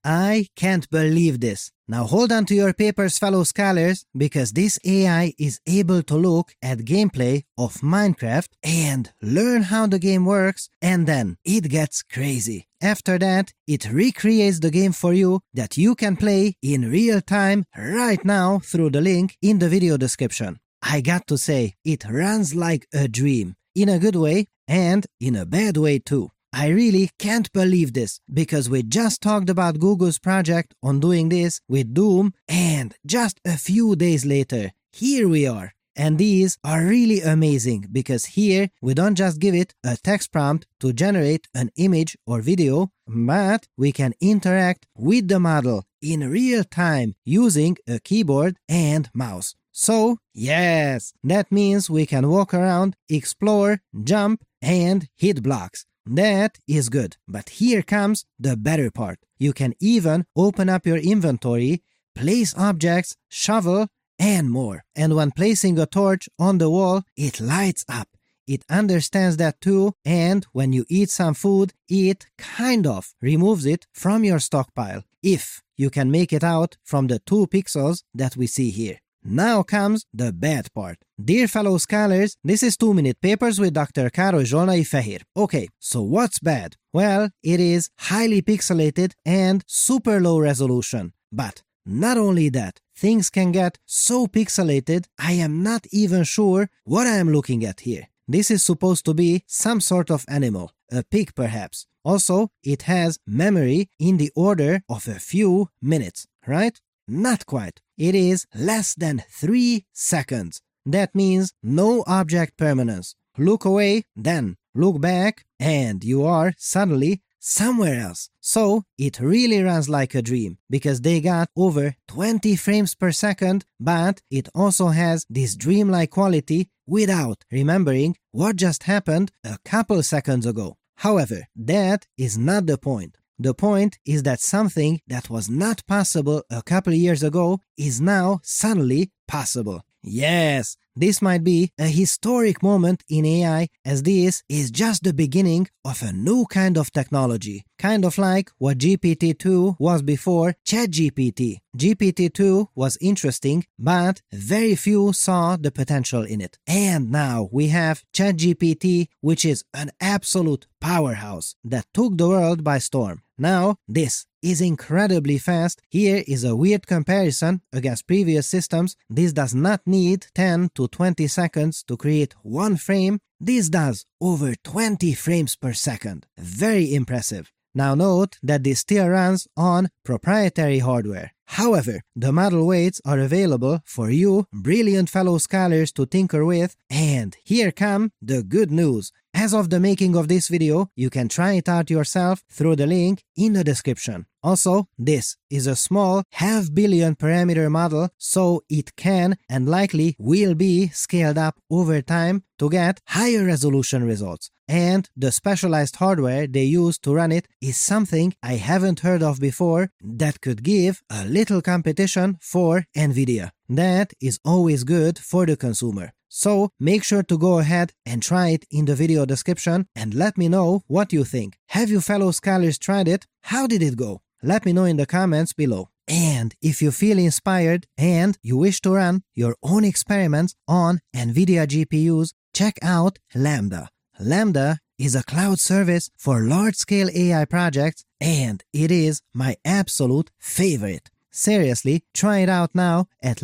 I can't believe this. Now hold on to your papers, fellow scholars, because this AI is able to look at gameplay of Minecraft and learn how the game works, and then it gets crazy. After that, it recreates the game for you that you can play in real time right now through the link in the video description. I got to say, it runs like a dream, in a good way and in a bad way too. I really can't believe this, because we just talked about Google's project on doing this with Doom, and just a few days later, here we are. And these are really amazing, because here we don't just give it a text prompt to generate an image or video, but we can interact with the model in real time using a keyboard and mouse. So, yes, that means we can walk around, explore, jump, and hit blocks. That is good, but here comes the better part. You can even open up your inventory, place objects, shovel, and more. And when placing a torch on the wall, it lights up. It understands that too, and when you eat some food, it kind of removes it from your stockpile, if you can make it out from the 2 pixels that we see here. Now comes the bad part. Dear fellow scholars, this is 2-Minute Papers with Dr. Károly Zsolnai Fehér. Okay, so what's bad? Well, it is highly pixelated and super low resolution. But not only that, things can get so pixelated, I am not even sure what I am looking at here. This is supposed to be some sort of animal, a pig perhaps. Also, it has memory in the order of a few minutes, right? Not quite. It is less than 3 seconds. That means no object permanence. Look away, then look back, and you are suddenly somewhere else. So it really runs like a dream, because they got over 20 frames per second, but it also has this dreamlike quality without remembering what just happened a couple seconds ago. However, that is not the point. The point is that something that was not possible a couple years ago is now suddenly possible. Yes, this might be a historic moment in AI, as this is just the beginning of a new kind of technology, kind of like what GPT-2 was before ChatGPT. GPT-2 was interesting, but very few saw the potential in it. And now we have ChatGPT, which is an absolute powerhouse that took the world by storm. Now, this is incredibly fast. Here is a weird comparison against previous systems. This does not need 10 to 20 seconds to create one frame. This does over 20 frames per second. Very impressive. Now note that this still runs on proprietary hardware. However, the model weights are available for you, brilliant fellow scholars, to tinker with, and here come the good news. As of the making of this video, you can try it out yourself through the link in the description. Also, this is a small 500 million parameter model, so it can and likely will be scaled up over time to get higher resolution results. And the specialized hardware they use to run it is something I haven't heard of before that could give a little competition for NVIDIA. That is always good for the consumer. So make sure to go ahead and try it in the video description and let me know what you think. Have you fellow scholars tried it? How did it go? Let me know in the comments below. And if you feel inspired and you wish to run your own experiments on NVIDIA GPUs, check out Lambda. Lambda is a cloud service for large-scale AI projects, and it is my absolute favorite. Seriously, try it out now at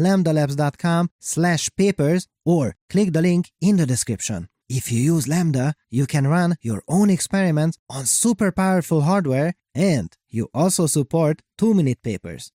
lambdalabs.com/papers or click the link in the description. If you use Lambda, you can run your own experiments on super powerful hardware, and you also support 2-Minute Papers.